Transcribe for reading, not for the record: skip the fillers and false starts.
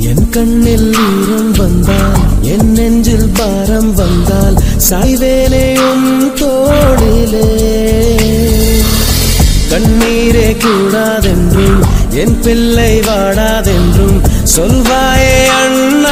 என் கண்ணில் ஈரம் வந்தால் என் நெஞ்சில் பாரம் வந்தால் சாய்வேனேயும் தோளிலே கண்ணீரே கூடாதென்றும் என் பிள்ளை வாடாதென்றும் சொல்வாயே